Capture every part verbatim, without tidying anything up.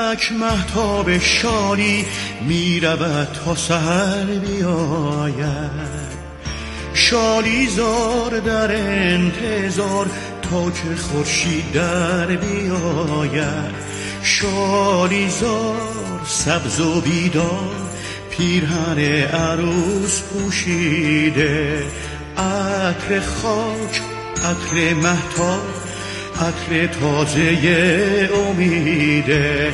چشمک مهتاب شادی می رود تا سحر بیاید، شالی زار در انتظار تا که خورشید در بیاید. شالی زار سبز و بیدار پیرهن عروس پوشیده، عطر خاک عطر مهتاب عطر تازه امیده.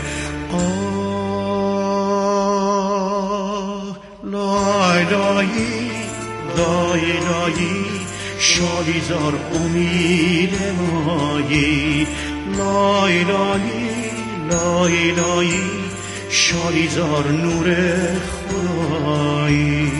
آه لای لایی لای لایی شالی زار امید مایی، لای لایی لای لایی شالی زار نور خدایی.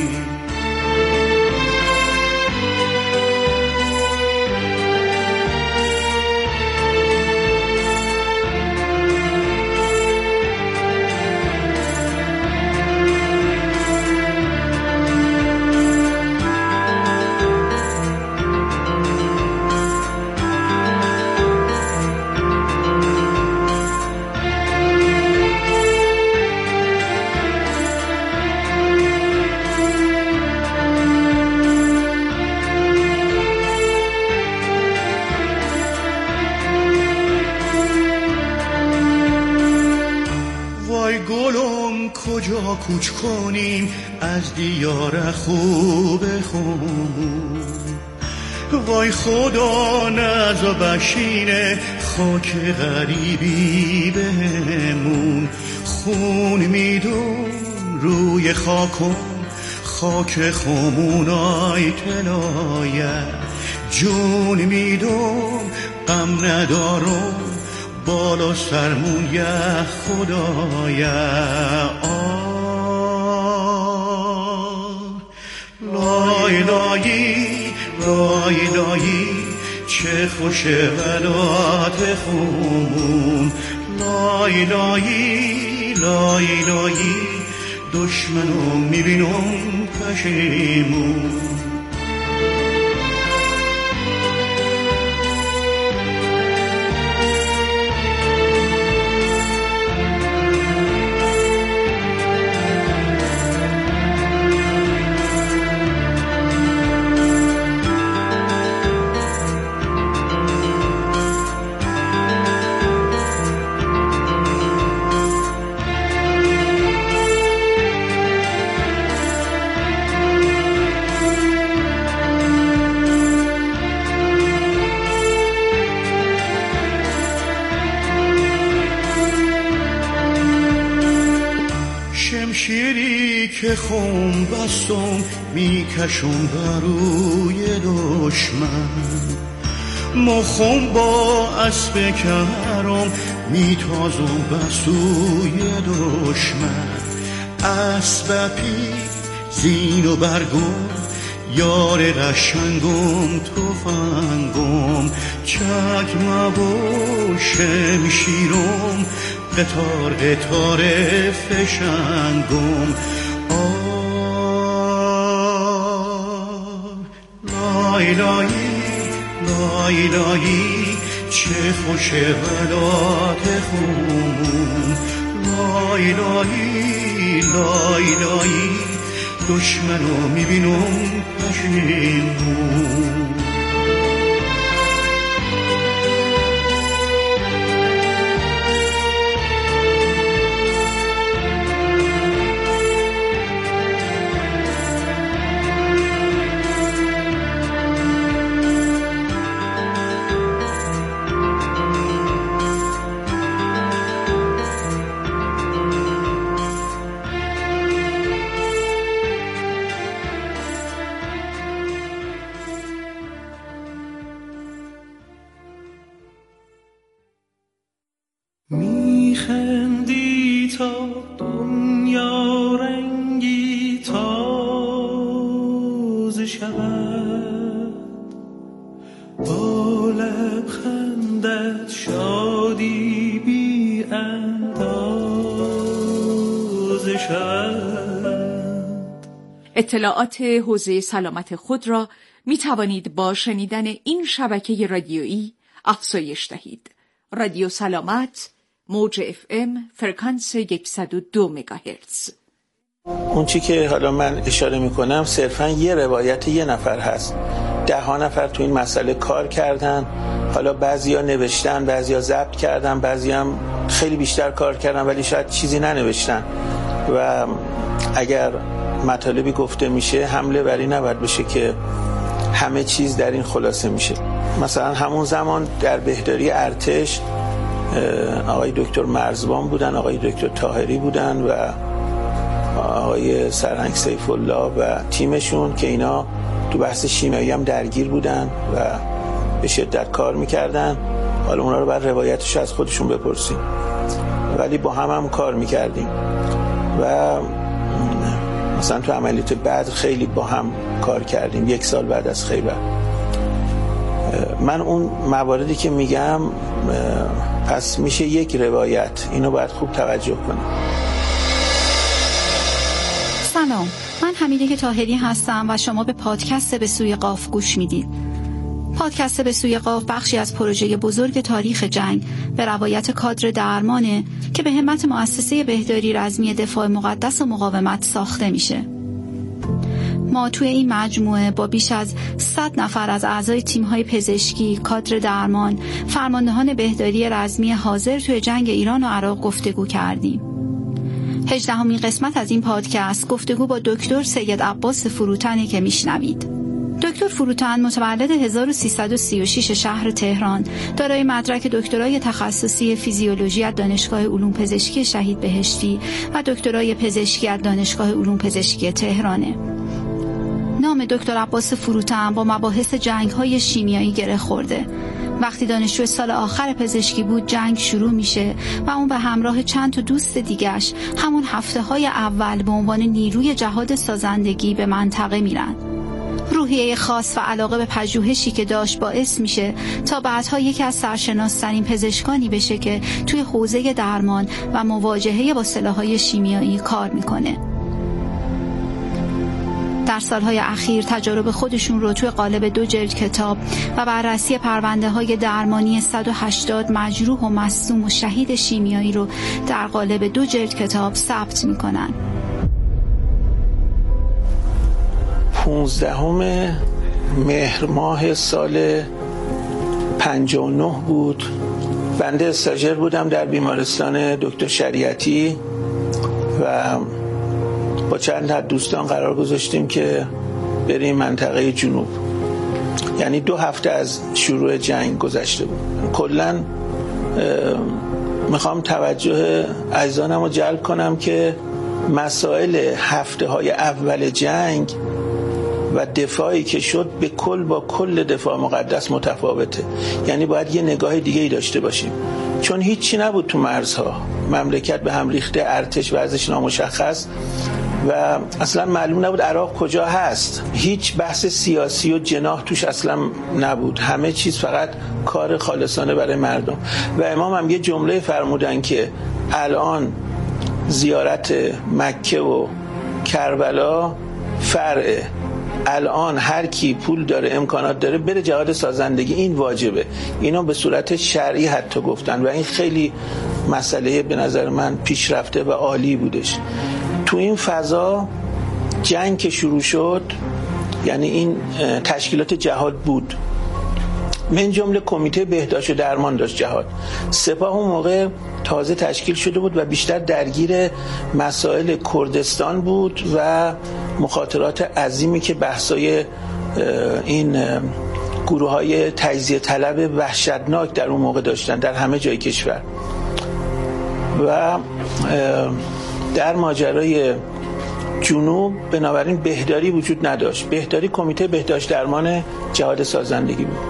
کجا کوچ کنیم از دیار خوب خون، وای خدا نز و بشینه خاک غریبی بهمون. خون میدون روی خاکم خاک خمونای تلاید، جون میدون غم ندارم بالا سرمون یه خدایا. آه لای لایی لای لایی چه خوش ولات خون، لای لایی لای لایی دشمنو میبینم پشیمون. شمشیری که خون بستم میکشم بروی دشمن، مخم با اسب کرم میتازم بسوی دشمن. اسب پی زین و برگم یار قشنگم تفنگم، چکمه و شمشیرم قطار قطار فشنگم. آه لای لایی لای لایی چه خوش ولات خون، لای لایی لای لایی دشمنو میبینم پشیمون. میخندی تا دنیا رنگی تازه شود، با لبخندت شادی بی اندازه شود. اطلاعات حوزه سلامت خود را می توانید با شنیدن این شبکه رادیویی افزایش دهید. رادیو سلامت، موج اف ام فرکانس صد و دو مگاهرتز. اون چی که حالا من اشاره میکنم صرفا یه روایت یه نفر هست. ده ها نفر تو این مسئله کار کردن، حالا بعضیا نوشتن، بعضیا ضبط کردن، بعضیا هم خیلی بیشتر کار کردن ولی شاید چیزی ننوشتن و اگر مطالبی گفته میشه حمله بر این نباید بشه که همه چیز در این خلاصه میشه. مثلا همون زمان در بهداری ارتش آقای دکتر مرزبان بودن، آقای دکتر طاهری بودن و آقای سرهنگ سیف الله و تیمشون که اینا تو بحث شیمیایی هم درگیر بودن و به شدت کار میکردن. حالا اونا رو بعد روایتش از خودشون بپرسیم، ولی با هم هم کار میکردیم و مثلا تو عملیات بدر خیلی با هم کار کردیم، یک سال بعد از خیبر. من اون مواردی که میگم پس میشه یک روایت، اینو باید خوب توجه کنیم. سلام، من حمیده طاهری هستم و شما به پادکست به سوی قاف گوش میدید. پادکست به سوی قاف بخشی از پروژه بزرگ تاریخ جنگ به روایت کادر درمانه که به همت مؤسسه بهداری رزمی دفاع مقدس و مقاومت ساخته میشه. ما توی این مجموعه با بیش از صد نفر از اعضای تیم‌های پزشکی، کادر درمان، فرماندهان بهداری رزمی حاضر توی جنگ ایران و عراق گفتگو کردیم. هجدهمین قسمت از این پادکست گفتگو با دکتر سید عباس فروتنی که میشنوید. دکتر فروتن متولد هزار و سیصد و سی و شش شهر تهران، دارای مدرک دکترای تخصصی فیزیولوژی از دانشگاه علوم پزشکی شهید بهشتی و دکترای پزشکی از دانشگاه علوم پزشکی تهرانه. نام دکتر عباس فروتن با مباحث جنگ‌های شیمیایی گره خورده. وقتی دانشجو سال آخر پزشکی بود جنگ شروع میشه و اون به همراه چند تا دوست دیگش همون هفته‌های اول به عنوان نیروی جهاد سازندگی به منطقه میرن. روحیه خاص و علاقه به پژوهشی که داشت باعث میشه تا بعدها یکی از سرشناس‌ترین پزشکانی بشه که توی حوزه درمان و مواجهه با سلاح‌های شیمیایی کار میکنه. در سالهای اخیر تجارب خودشون رو توی قالب دو جلد کتاب و بررسی پرونده‌های درمانی صد و هشتاد مجروح و مصدوم و شهید شیمیایی رو در قالب دو جلد کتاب ثبت میکنن. پونزدهم مهر ماه سال پنجاه و نه بود. بنده استاژر بودم در بیمارستان دکتر شریعتی و با چند تا دوستان قرار گذاشتیم که بریم منطقه جنوب. یعنی دو هفته از شروع جنگ گذشته بود. کلاً میخوام توجه عزیزانم رو جلب کنم که مسائل هفته های اول جنگ و دفاعی که شد به کل با کل دفاع مقدس متفاوته. یعنی باید یه نگاه دیگه ای داشته باشیم، چون هیچی نبود تو مرزها، مملکت به هم ریخته، ارتش وضعش نامشخص و اصلا معلوم نبود عراق کجا هست. هیچ بحث سیاسی و جناح توش اصلا نبود، همه چیز فقط کار خالصانه برای مردم. و امام هم یه جمله فرمودن که الان زیارت مکه و کربلا فرعه، الان هر کی پول داره امکانات داره بره جهاد سازندگی، این واجبه. اینا به صورت شرعی حتی گفتن و این خیلی مسئله به نظر من پیشرفته و عالی بودش. تو این فضا جنگ که شروع شد، یعنی این تشکیلات جهاد بود، من جمله کمیته بهداشت و درمان داشت جهاد. سپاه اون موقع تازه تشکیل شده بود و بیشتر درگیر مسائل کردستان بود و مخاطرات عظیمی که بحثای این گروه های تجزیه طلب وحشتناک در اون موقع داشتن در همه جای کشور. و در ماجرای جنوب بنابراین بهداری وجود نداشت. بهداری کمیته بهداشت درمان جهاد سازندگی بود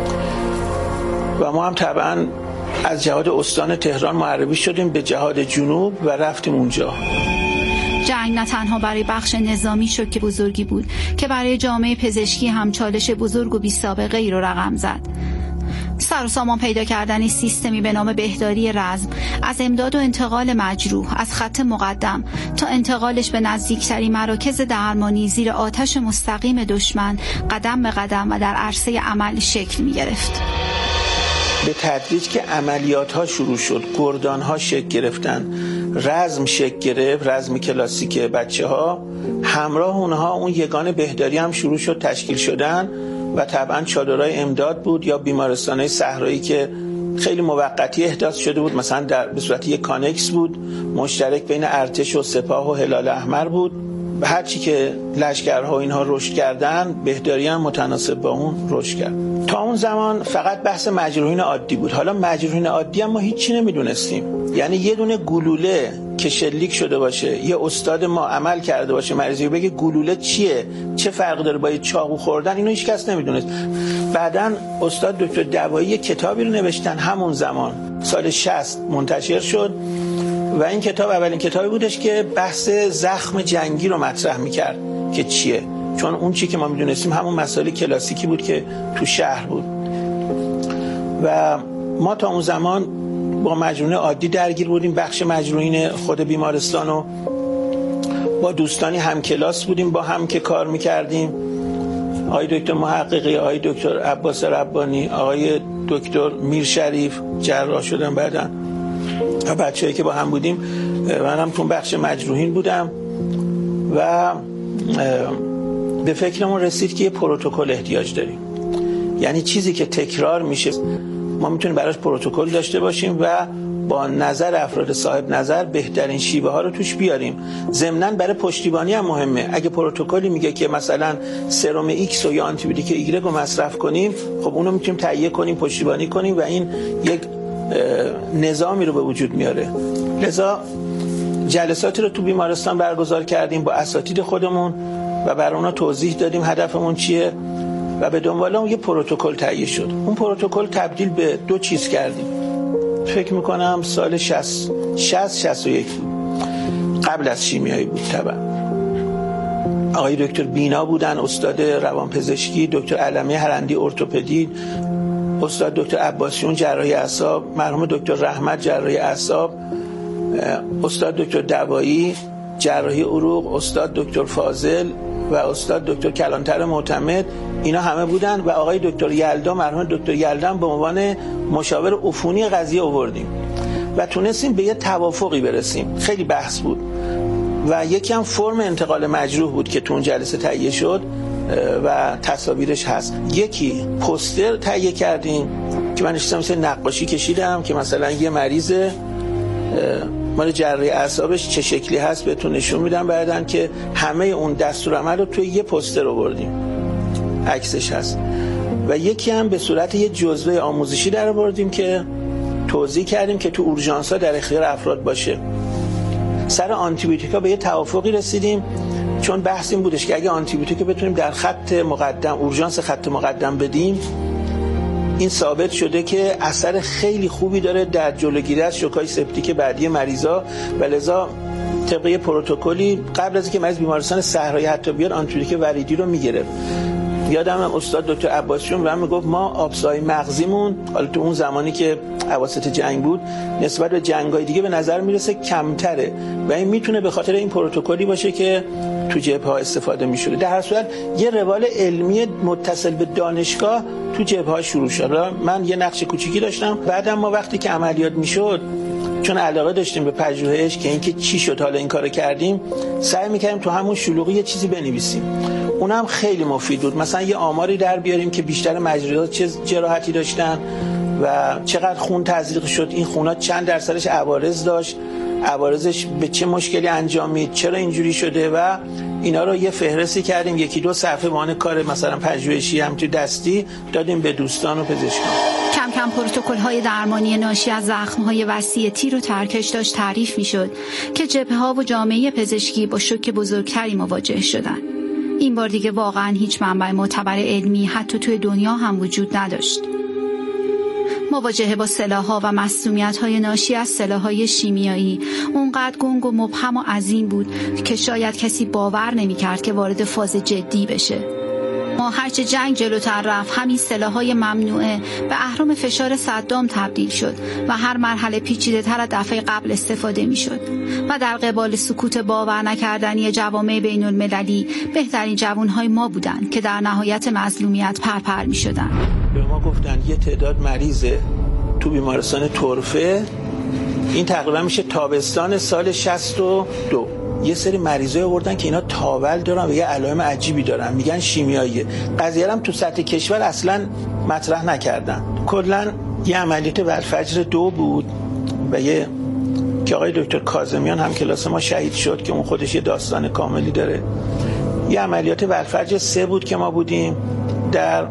و ما هم طبعا از جهاد استان تهران معرفی شدیم به جهاد جنوب و رفتیم اونجا. جنگ نه تنها برای بخش نظامی شد که بزرگی بود، که برای جامعه پزشکی هم چالش بزرگ و بی سابقه ای رو رقم زد. سر و سامان پیدا کردن سیستمی به نام بهداری رزم، از امداد و انتقال مجروح از خط مقدم تا انتقالش به نزدیکترین مراکز درمانی زیر آتش مستقیم دشمن قدم به قدم و در عرصه عمل شکل می گرفت. به تدریج که عملیات ها شروع شد، گردان ها شکل گرفتن، رزم شکل گرفت، رزم کلاسیک بچه ها، همراه اونها اون یگان بهداری هم شروع شد تشکیل شدن و طبعا چادرهای امداد بود یا بیمارستانهای صحرایی که خیلی موقتی احداث شده بود، مثلا در به صورت یک کانکس بود مشترک بین ارتش و سپاه و هلال احمر بود. هر چی که لشکرها اینها رشد کردن، بهداری هم متناسب با اون رشد کرد. تا اون زمان فقط بحث مجروحین عادی بود. حالا مجروحین عادی هم ما هیچی نمیدونستیم، یعنی یه دونه گلوله که شلیک شده باشه، یه استاد ما عمل کرده باشه مریضی بگه گلوله چیه، چه فرق داره با چاقو خوردن، اینو هیچ کس نمیدونست. بعدن استاد دکتر دوایی کتابی رو نوشتن همون زمان سال شصت منتشر شد و این کتاب اولین کتابی بودش که بحث زخم جنگی رو مطرح میکرد که چیه، چون اون چی که ما میدونستیم همون مسائل کلاسیکی بود که تو شهر بود. و ما تا اون زمان با مجروحین عادی درگیر بودیم، بخش مجروحین خود بیمارستان و با دوستانی هم کلاس بودیم، با هم که کار میکردیم، آقای دکتر محققی، آقای دکتر عباس ربانی، آقای دکتر میر شریف جراح شدن بعدن و بچه‌ای که با هم بودیم. منم تو بخش مجروحین بودم و به فکرمون رسید که یه پروتکل احتیاج داریم، یعنی چیزی که تکرار میشه ما میتونیم براش پروتکل داشته باشیم و با نظر افراد صاحب نظر بهترین شیوه ها رو توش بیاریم. ضمناً برای پشتیبانی هم مهمه. اگه پروتکلی میگه که مثلا سرم ایکس و یا آنتی بیوتیک ایگرگ رو مصرف کنیم، خب اونو میتونیم تهیه کنیم، پشتیبانی کنیم و این یک نظامی رو به وجود میاره. لذا جلساتی رو تو بیمارستان برگزار کردیم با اساتید خودمون و برای اونا توضیح دادیم هدفمون چیه و به دنبال اون یه پروتکل تهیه شد. اون پروتکل تبدیل به دو چیز کردیم. فکر میکنم سال شصت شصت و یک قبل از شیمیایی بود. طبعا آقای دکتر بینا بودن استاد روانپزشکی، دکتر علمی هرندی ارتوپدی، استاد دکتر عباسیون جراحی اعصاب، مرحوم دکتر رحمت جراحی اعصاب، استاد دکتر دوایی جراحی عروق، استاد دکتر فاضل و استاد دکتر کلانتر معتمد. اینا همه بودن و آقای دکتر یلدا، مرحوم دکتر یلدا به عنوان مشاور عفونی قضیه آوردیم و تونستیم به یه توافقی برسیم. خیلی بحث بود و یکی هم فرم انتقال مجروح بود که تو اون جلسه تهیه شد و تصاویرش هست. یکی پوستر تهیه کردیم که من اشتم مثل نقاشی کشیدم که مثلا یه مریض مال جراحی اعصابش چه شکلی هست بهتون نشون میدم بعدن، که همه اون دستورالعمل رو توی یه پوستر آوردیم، عکسش هست. و یکی هم به صورت یه جزوه آموزشی در آوردیم که توضیح کردیم که تو اورژانس‌ها در اختیار افراد باشه. سر آنتی بیوتیکا به یه توافقی رسیدیم، چون بحث این بودش که اگه آنتی بیوتیک بتونیم در خط مقدم، اورژانس خط مقدم بدیم، این ثابت شده که اثر خیلی خوبی داره در جلوگیری از شوک‌های سپتیک بعدی مریضا و لذا طبق پروتکلی قبل از اینکه مریض بیمارستان صحرایی حتی بیاد آنتی بیوتیک وریدی رو میگرفت. یادم استاد دکتر عباسیون به من میگفت ما آبسای مغزیمون حالا تو اون زمانی که اواسط جنگ بود نسبت به جنگ‌های دیگه به نظر میرسه کمتره و این میتونه به خاطر این پروتکلی باشه که تو جبهه‌ها استفاده می‌شده. در هر صورت یه روال علمی متصل به دانشگاه تو جبهه‌ها شروع شد. من یه نقش کوچیکی داشتم. بعدم ما وقتی که عملیات میشد، چون علاقه داشتیم به پژوهش که اینکه چی شد حالا این کارو کردیم، سعی می‌کردیم تو همون شلوغی یه چیزی بنویسیم. اونم خیلی مفید بود. مثلا یه آماری در بیاریم که بیشتر مجروحات چه جراحتی داشتن و چقدر خون تزریق شد، این خون‌ها چند درصدش عوارض داشت، عوارضش به چه مشکلی انجامید، چرا اینجوری شده و اینا رو یه فهرستی کردیم. یکی دو صفحه وانه کار مثلا پژوهشی هم تو دستی دادیم به دوستان و پزشکان. کم کم پروتکل‌های درمانی ناشی از زخم‌های وسیع تیر و ترکش داشت تعریف می‌شد که جبهه‌ها و جامعه پزشکی با شوک بزرگتری مواجه شدند. این بار دیگه واقعاً هیچ منبع معتبر علمی حتی توی دنیا هم وجود نداشت. مواجهه با سلاح‌ها و مسمومیت‌های ناشی از سلاح‌های شیمیایی اونقدر گنگ و مبهم و عظیم بود که شاید کسی باور نمی‌کرد که وارد فاز جدی بشه. ما هرچه جنگ جلوتر رفت همین سلاح‌های ممنوعه به اهرم فشار صدام تبدیل شد و هر مرحله پیچیده‌تر از دفعه قبل استفاده می‌شد و در قبال سکوت باور نکردنی جوامع بین‌المللی بهترین جوان‌های ما بودند که در نهایت مظلومیت پرپر می‌شدند. به ما گفتن یه تعداد مریضه تو بیمارستان طرفه. این تقریبا میشه تابستان سال شصت و دو. یه سری مریضای آوردن که اینا تاول دارن و یه علائم عجیبی دارن، میگن شیمیاییه. قضیه هم تو سطح کشور اصلا مطرح نکردن. کلا یه عملیات ولفجر دو بود و یه که آقای دکتر کاظمیان هم کلاس ما شهید شد که اون خودش یه داستان کاملی داره. یه عملیات ولفجر سه بود که ما بودیم در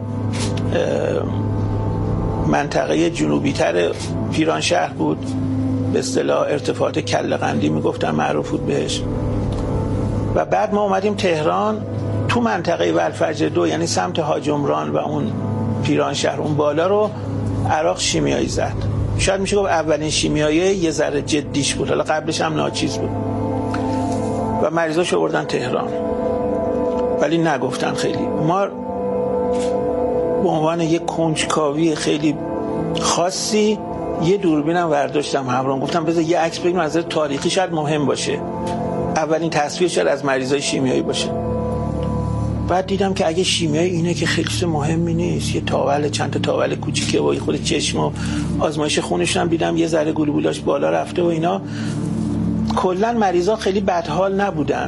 منطقه جنوبی تر پیرانشهر بود، به اصطلاح ارتفاعات کله قندی میگفتن معروف بود بهش. و بعد ما اومدیم تهران، تو منطقه ولفجر دو یعنی سمت حاج عمران و اون پیرانشهر اون بالا رو عراق شیمیایی زد. شاید میشه گفت اولین شیمیایی یه ذره جدیش بود، حالا قبلش هم ناچیز بود. و مریضاش آوردن تهران ولی نگفتن خیلی. ما به عنوان یک کنجکاوی خیلی خاصی یه دوربینم برداشتم همراهم، گفتم بذار یه عکس بگیرم از نظر تاریخی شاید مهم باشه، اولین تصویر شاید از مریضای شیمیایی باشه. بعد دیدم که اگه شیمیایی اینه که خیلی چیز مهمی نیست، یه تاول چند تا تاول کوچیکه و خود چشم و آزمایش خونشون هم دیدم یه ذره گلوبولاش بالا رفته و اینا. کلا مریضا خیلی بدحال نبودن.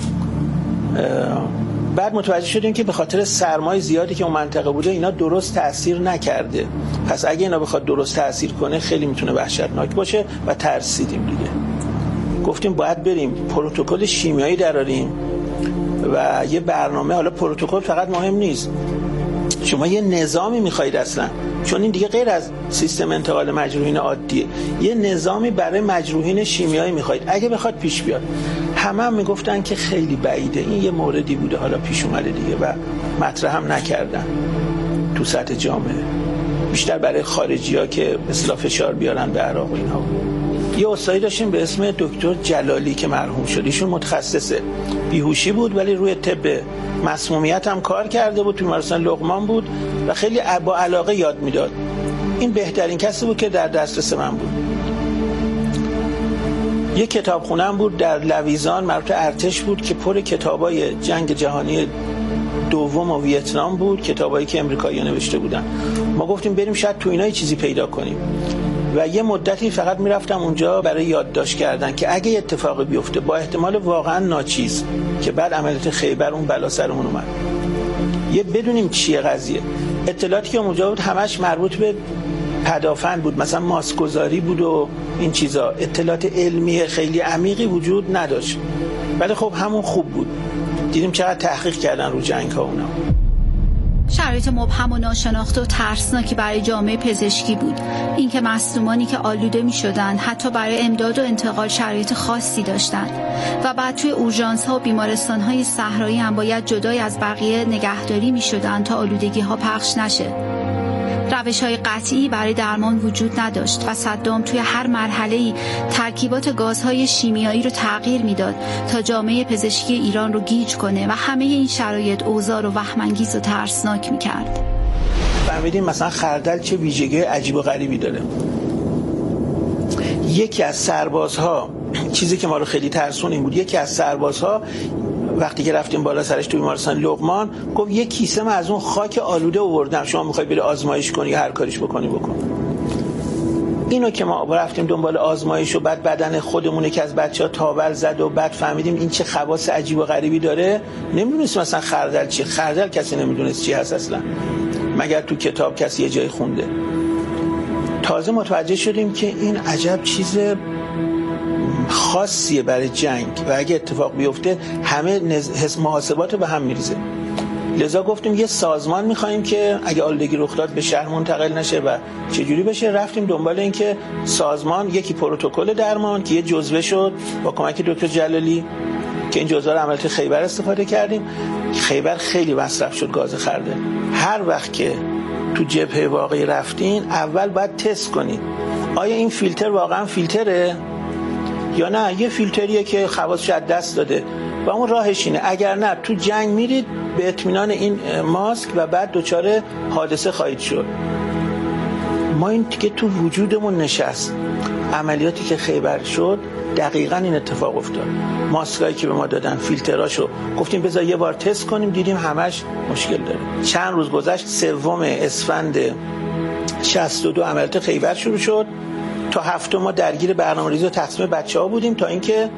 بعد متوجه شدیم که به خاطر سرمای زیادی که اون منطقه بوده اینا درست تأثیر نکرده، پس اگه اینا بخواد درست تأثیر کنه خیلی میتونه وحشتناک باشه و ترسیدیم دیگه. گفتیم باید بریم پروتکل شیمیایی دراریم و یه برنامه. حالا پروتکل فقط مهم نیست، شما یه نظامی میخواید اصلا، چون این دیگه غیر از سیستم انتقال مجروحین عادیه، یه نظامی برای مجروحین شیمیایی میخواید اگه بخواد پیش بیاد. همه هم میگفتن که خیلی بعیده، این یه موردی بوده حالا پیش اومده دیگه و مطرح هم نکردن تو سطح جامعه، بیشتر برای خارجی ها که اصلا فشار بیارن به عراق و اینها. یه استادی داشتیم به اسم دکتر جلالی که مرحوم شد، ایشون متخصص بیهوشی بود ولی روی طب مسمومیت هم کار کرده بود، تو بیمارستان لقمان بود و خیلی با علاقه یاد میداد. این بهترین کسی بود که در دسترس من بود. یه کتابخونه هم بود در لویزان مربوط ارتش بود که پر کتابای جنگ جهانی دوم و ویتنام بود، کتابایی که امریکایی‌ها نوشته بودن. ما گفتیم بریم شاید تو اینا چیزی پیدا کنیم و یه مدتی فقط میرفتم اونجا برای یادداشت کردن که اگه اتفاقی بیفته با احتمال واقعا ناچیز که بعد عملیات خیبر اون بلا سرمون اومد، یه بدونیم چیه قضیه. اطلاعاتی که اونجا بود همش مربوط به پدافند بود، مثلا ماسک‌گذاری بود و این چیزا. اطلاعات علمی خیلی عمیقی وجود نداشت ولی خب همون خوب بود. دیدیم چقدر تحقیق کردن رو جنگ ها اونا. شرایط مبهم و ناشناخته و ترسناکی برای جامعه پزشکی بود. اینکه مصدومانی که آلوده می شدن حتی برای امداد و انتقال شرایط خاصی داشتن و بعد توی اورژانس ها و بیمارستان های صحرایی هم باید جدای از بقیه نگهداری می شدن تا آلودگی ها پخش نشه. روش های قطعی برای درمان وجود نداشت و صدام توی هر مرحله‌ای ترکیبات گازهای شیمیایی رو تغییر میداد تا جامعه پزشکی ایران رو گیج کنه و همه این شرایط اوضاع رو وهم‌انگیز و ترسناک میکرد. فهمیدیم مثلا خردل چه ویژگی عجیب و غریبی داره. یکی از سربازها، چیزی که ما رو خیلی ترسون این بود، یکی از سربازها وقتی که رفتیم بالا سرش تو بیمارستان لقمان گفت یک کیسه من از اون خاک آلوده آوردم، شما میخوای بری آزمایش کنی یا هر کاریش بکنی بکن. اینو که ما رفتیم دنبال آزمایش و بعد بدن خودمونه که از بچه‌ها تاول زد و بعد فهمیدیم این چه خواص عجیب و غریبی داره. نمیدونستیم مثلا خردل چی، خردل کسی نمیدونست چی هست اصلا، مگر تو کتاب کسی یه جای خونده. تازه متوجه شدیم که این عجب چیز خاصیه برای جنگ و اگه اتفاق بیفته همه نز... محاسبات به هم میریزه. لذا گفتیم یه سازمان میخوایم که اگه آلودگی رخ داد به شهر منتقل نشه و چجوری بشه. رفتیم دنبال این که سازمان یکی پروتکل درمان که یه جزوه شد با کمک دکتر جلالی که این جزوه رو عملیات خیبر استفاده کردیم. خیبر خیلی مصرف شد گاز خردل. هر وقت که تو جبهه واقعی رفتین اول باید تست کنید آیا این فیلتر واقعا فیلتره یا نه یه فیلتریه که خواصش از دست داده و اون راهش اینه. اگر نه تو جنگ میرید به اطمینان این ماسک و بعد دچار حادثه خواهید شد. ما این که تو وجودمون نشست. عملیاتی که خیبر شد دقیقاً این اتفاق افتاد. ماسکایی که به ما دادن فیلتراشو گفتیم بذار یه بار تست کنیم، دیدیم همش مشکل داره. چند روز گذشت، سوم اسفند شصت و دو عملیات خیبر شروع شد. تا هفتم ما درگیر برنامه‌ریزی و تقسیم بچه‌ها بودیم تا اینکه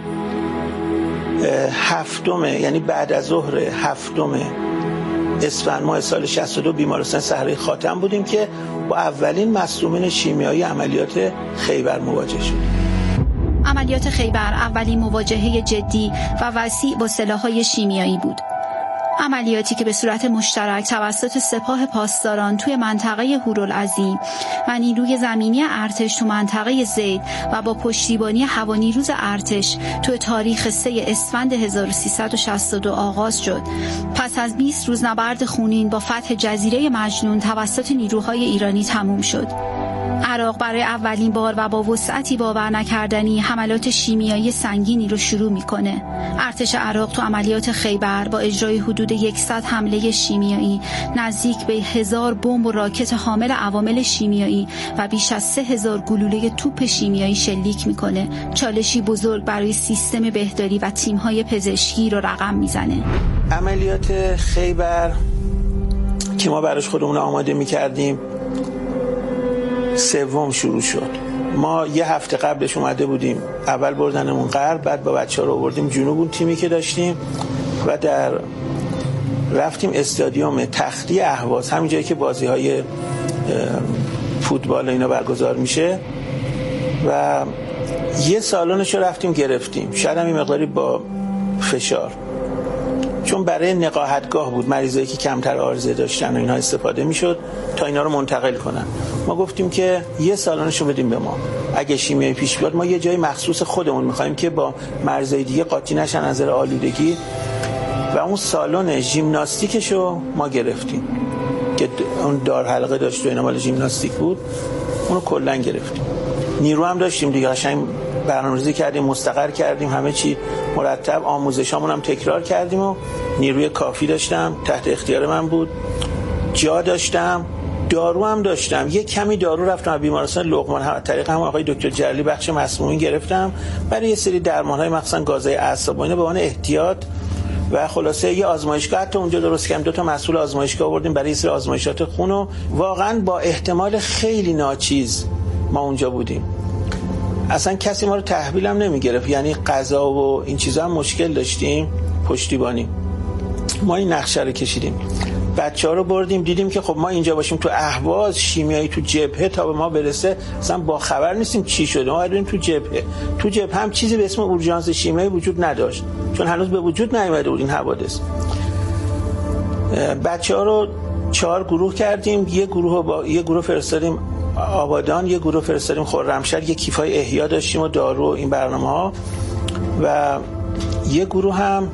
هفتم یعنی بعد از ظهر هفتم اسفند ماه سال شصت و دو بیمارستان صحرای خاتم بودیم که با اولین مصدومین شیمیایی عملیات خیبر مواجه شدیم. عملیات خیبر اولین مواجهه جدی و وسیع با سلاح‌های شیمیایی بود. عملیاتی که به صورت مشترک توسط سپاه پاسداران توی منطقه هورالعظیم و نیروی زمینی ارتش تو منطقه زید و با پشتیبانی هوانیروز ارتش توی تاریخ سه اسفند هزار و سیصد و شصت و دو آغاز شد. پس از بیست روز نبرد خونین با فتح جزیره مجنون توسط نیروهای ایرانی تموم شد. عراق برای اولین بار و با وسعتی باور نکردنی حملات شیمیایی سنگینی رو شروع میکنه. ارتش عراق تو عملیات خیبر با اجرای حدود صد حمله شیمیایی، نزدیک به هزار بمب و راکت حامل عوامل شیمیایی و بیش از سه هزار گلوله توپ شیمیایی شلیک میکنه. چالشی بزرگ برای سیستم بهداری و تیم‌های پزشکی رو رقم میزنه. عملیات خیبر که ما براش خودمون آماده میکردیم سوم شروع شد. ما یه هفته قبلش اومده بودیم، اول بردنمون غرب، بعد با بچه‌ها رو آوردیم جنوب، اون تیمی که داشتیم، و در رفتیم استادیوم تختی اهواز، همین جایی که بازی‌های فوتبال اینا برگزار میشه، و یه سالنش رو رفتیم گرفتیم. شاید هم این مقداری با فشار، چون برای نقاهتگاه بود، مریضایی که کمتر عارضه داشتن و اینها استفاده میشد تا اینا رو منتقل کنن. ما گفتیم که یه سالنشو بدیم به ما، اگه شیمیایی پیش بیاد ما یه جای مخصوص خودمون می‌خوایم که با مریضای دیگه قاطی نشن از نظر آلودگی، و اون سالن ژیمناستیکشو ما گرفتیم که اون دار حلقه داشت و اینا مال ژیمناستیک بود، اونو کلا گرفتیم. نیرو هم داشتیم دیگه، قشنگ برنامه‌ریزی کردیم، مستقر کردیم، همه چی مرتب، آموزشامون هم تکرار کردیم و نیروی کافی داشتم، تحت اختیار من بود، جا داشتم، دارو هم داشتم. یه کمی دارو رفتم از بیمارستان لقمان هم طریق هم آقای دکتر جلیلی بخش مسمومین گرفتم برای یه سری درمان‌های مخصوصا گازهای اعصاب و اینا به عنوان احتیاط، و خلاصه یه آزمایشگاه حتی اونجا درست کردیم، دو تا مسئول آزمایشگاه آوردیم برای یه سری آزمایشات خون، و واقعا با احتمال خیلی ناچیز ما اونجا بودیم. اصلا کسی ما رو تحویل هم نمی گرفت، یعنی غذا و این چیزا هم مشکل داشتیم، پشتیبانی. ما این نقشه رو کشیدیم، بچه‌ها رو بردیم، دیدیم که خب ما اینجا باشیم تو اهواز، شیمیایی تو جبهه تا به ما برسه اصلا با خبر نیستیم چی شده. ما بریم تو جبهه، تو جبهه هم چیزی به اسم اورژانس شیمیایی وجود نداشت، چون هنوز به وجود نیامده بود این حوادث. بچه‌ها رو چهار گروه کردیم، یه گروه با یه گروه فرستادیم آبادان، یه گروه فرستادیم خرمشهر، یه کیفای احیا داشتیم و دارو این برنامه‌ها، و یه گروه هم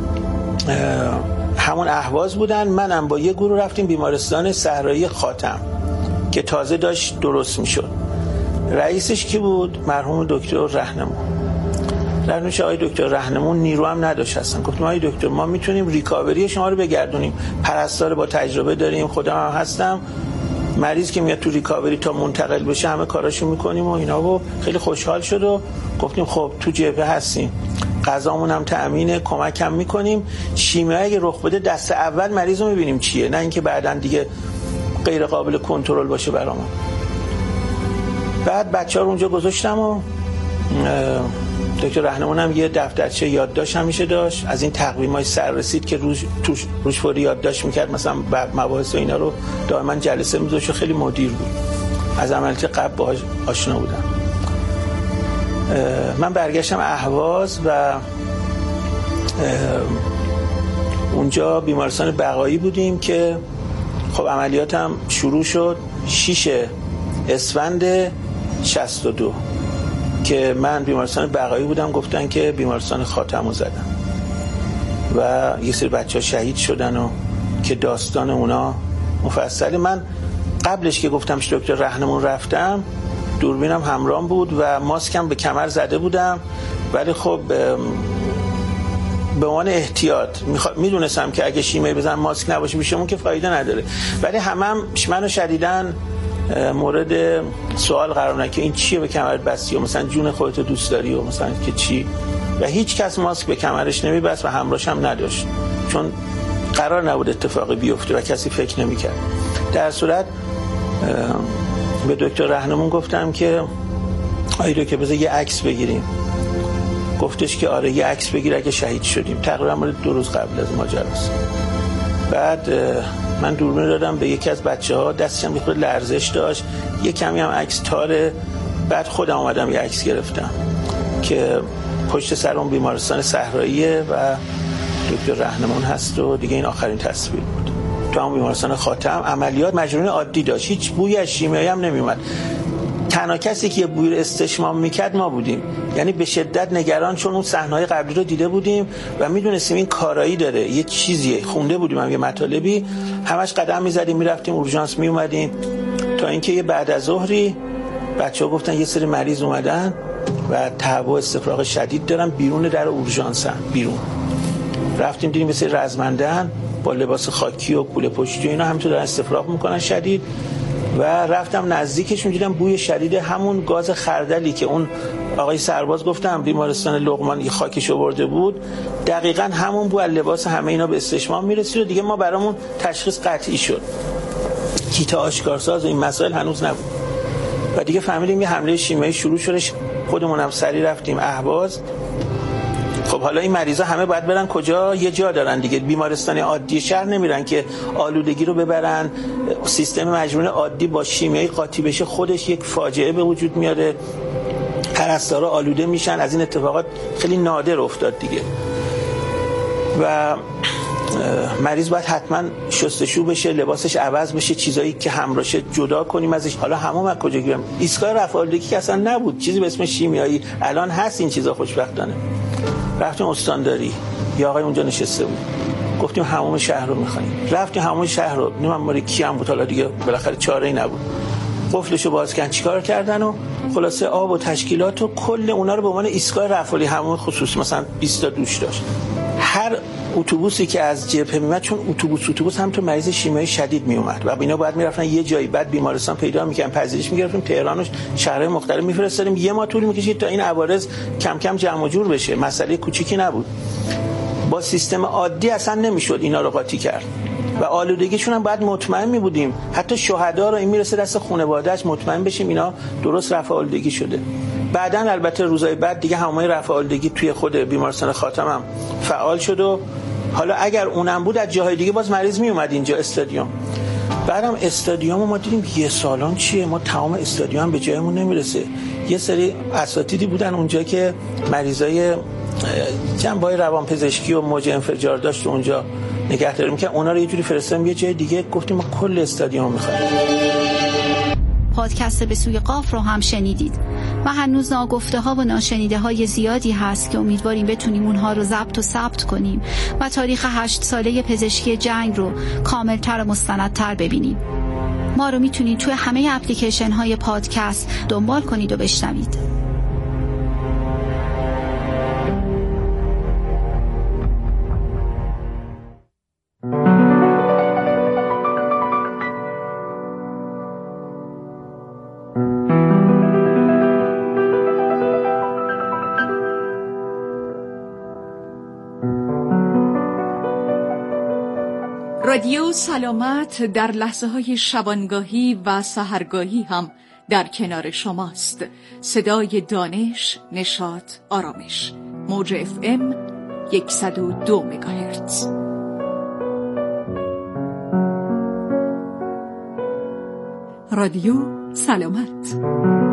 همون اهواز بودن. منم با یه گروه رفتیم بیمارستان صحرایی خاتم که تازه داشت درست میشد. رئیسش کی بود؟ مرحوم دکتر رهنمون. رهنمونش آقای دکتر رهنمون نیرو هم نداشت هستن. گفتم آقای دکتر ما میتونیم ریکاوری شما رو بگردونیم، پرستار با تجربه داریم، خودم هم هستم، مریض که میاد تو ریکاوری تا منتقل بشه همه کاراشو میکنیم و اینا. و خیلی خوشحال شد و گفتیم خب تو جبهه هستیم، غذامون هم تأمینه، کمک هم میکنیم، شیمیایی اگه رخ بده دست اول مریض رو میبینیم چیه، نه اینکه بعداً دیگه غیر قابل کنترل باشه برامون. بعد بچه‌ها رو اونجا گذاشتم و دکتر رهنمون هم یه دفترچه یادداشت همیشه داشت از این تقویم‌های سررسید که روش توش روش فوری یادداشت میکرد، مثلا مباحث و اینا رو دائما جلسه میذاشت، خیلی مدیر بود، از عملیات قبل باهاش آشنا بودم. من برگشتم اهواز و اونجا بیمارستان بقایی بودیم که خب عملیاتم شروع شد شش اسفند شصت و دو که من بیمارستان بقایی بودم، گفتن که بیمارستان خاتم رو زدن و یه سری بچه ها شهید شدن و که داستان اونا مفصله. من قبلش که گفتم دکتر رهنمون رفتم، دوربینم همراهم بود و ماسکم به کمر زده بودم، ولی خب به عنوان احتیاط میدونستم که اگه شیمیایی بزنم ماسک نباشه میشمون که فایده نداره، ولی همم منو شدیدن مورد سوال قرار نداد که این چیه به کمرت بستی و مثلا جون خودتو دوست داری و مثلا که چی، و هیچ کس ماسک به کمرش نمیبست و همراهش هم نداشت، چون قرار نبود اتفاقی بیفته و کسی فکر نمیکرد. در صورت به دکتر رهنمون گفتم که آیدو که بذار یه عکس بگیریم. گفتش که آره یه عکس بگیر اگه شهید شدیم. تقریبا مورد دو روز قبل از ماجراست. بعد من دوربین دادم به یکی از بچه‌ها، دستش هم می‌خورد لرزش داشت، یه کمی هم عکس تاره. بعد خودم اومدم یه عکس گرفتم که پشت سر اون بیمارستان صحراییه و دکتر رهنمون هست و دیگه این آخرین تصویر بود. تو هم بیمارستان خاتم عملیات مجرون عادی داشت، هیچ بویی از شیمیایی هم نمیومد. تنها کسی که بوی رو استشمام میکرد ما بودیم، یعنی به شدت نگران، چون اون صحنه‌های قبلی رو دیده بودیم و میدونستیم این کارایی داره، یه چیزیه، خونده بودیم هم یه مطالبی، همش قدم میزدیم میرفتیم اورژانس میومدیم، تا اینکه یه بعد از ظهری بچه‌ها گفتن یه سری مریض اومدن و تهوع استفراغ شدید دارن، بیرون در اورژانسن. بیرون رفتیم دیدیم یه سری رزمندن با لباس خاکی و کوله پشتی و اینا همینطور دارن استفراغ میکنن شدید، و رفتم نزدیکشون دیدم بوی شدید همون گاز خردلی که اون آقای سرباز گفتم بیمارستان لقمان یه خاکش آورده بود، دقیقاً همون بو لباس همه اینا به استشمام میرسید و دیگه ما برامون تشخیص قطعی شد. کیت آشکارساز و این مسائل هنوز نبود و دیگه فهمیدیم یه حمله شیمیایی شروع شده. خودمون هم سری رفتیم اهواز. خب حالا این مریضا همه باید برن کجا؟ یه جا دارن دیگه، بیمارستان عادی شهر نمیرن که آلودگی رو ببرن. سیستم مجموعه عادی با شیمیایی قاطی بشه خودش یک فاجعه به وجود میاره، پرستارا آلوده میشن. از این اتفاقات خیلی نادر افتاد دیگه و مریض باید حتما شستشو بشه، لباسش عوض بشه، چیزایی که همراشه جدا کنیم ازش. حالا همون از کجا گیرم؟ ایستگاه رفع آلودگی که اصلا نبود، چیزی به اسم شیمیایی. الان هست این چیزا خوشبختانه. رفتیم استانداری، یا آقای اونجا نشسته بود، گفتیم حموم شهر رو می‌خوایم. رفتیم حموم شهر رو، نمیدونم ماری کی هم بود، حالا دیگه بالاخره چاره‌ای نبود. قفلشو باز کردن، چیکار کردن و خلاصه آب و تشکیلات و کل اونا رو به عنوان ایستگاه رفع حموم خصوصی مثلا بیست تا دوش داشت. هر اتوبوسی که از جبهه میومد، چون اتوبوس اتوبوس هم تو مریض شیمیایی شدید میومد و اینا باید میرفتن یه جایی، بعد بیمارستان پیدا میکردن، پذیرش میگرفتیم، تهران و شهرهای مختلف میفرستادیم. یه ما طول میکشید تا این عوارض کم کم جمع و جور بشه. مسئله کوچیکی نبود. با سیستم عادی اصلا نمیشد اینا رو قاطی کرد و آلودگیشون هم باید مطمئن می بودیم. حتی شهدا رو این میرسه دست خانواده‌اش، مطمئن بشیم اینا درست رفع آلودگی شده. بعداً البته روزهای بعد دیگه همای رفع آلودگی توی خود بیمارستان خاتم هم فعال شد و حالا اگر اونم بود از جاهای دیگه باز مریض می اومد اینجا استادیوم. بعدم استادیوم ما دیدیم یه سالن چیه، ما تمام استادیوم هم به جایمون نمیرسه. یه سری اساتیدی بودن اونجا که مریضای جنبه‌های روانپزشکی و موج انفجار داشت اونجا نگهداری می‌کردن، اونا رو یه جوری فرستادیم یه جای دیگه، گفتیم ما کل استادیوم می‌خوایم. پادکست به سوی قاف رو هم شنیدید و هنوز ناگفته ها و ناشنیده های زیادی هست که امیدواریم بتونیم اونها رو ضبط و ثبت کنیم و تاریخ هشت ساله پزشکی جنگ رو کاملتر و مستندتر ببینیم. ما رو میتونید توی همه اپلیکیشن های پادکست دنبال کنید و بشنوید. رادیو سلامت در لحظه های شبانگاهی و سحرگاهی هم در کنار شماست. صدای دانش، نشاط، آرامش. موج اف ام صد و دو مگاهرتز. رادیو سلامت.